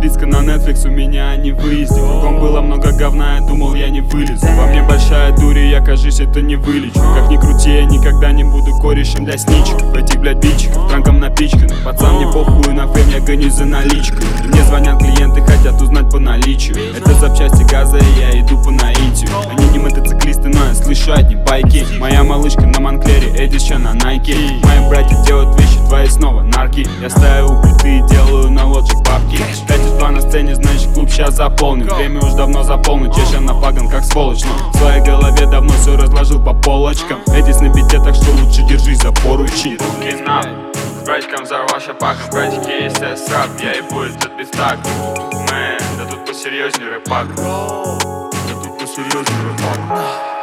подписка на Netflix, у меня не выездит. Кругом было много говна, я думал, я не вылезу. Во мне большая дурь, и я, кажись, это не вылечу. Как ни крути, я никогда не буду корешем для сничек. В этих, блядь, бичках, транком напичканы. Пацан, мне похуй, на фейм я гонюсь за наличкой. Мне звонят клиенты, хотят узнать по наличию. Это запчасти газа, и я иду по наитию. Они не мотоциклисты, но я слышу одни байки. Моя малышка на Монклере, Эдича на Найке. Мои братья делают вещи, твои снова нарки. Я стою у плиты и делаю на лоджик бабки. 5-2 на сцене, значит клуб сейчас заполнен. Время уж давно за полночь, я ща напаган как сволочь. Но в своей голове давно все разложил по полочкам. Эдис на бите, так что лучше держись за поручни. С братиком взорвал шапаком, братики есть рэп, я ебу этот бифтак. Мэн, да тут посерьезней рэпак. Да тут посерьезней рэпак.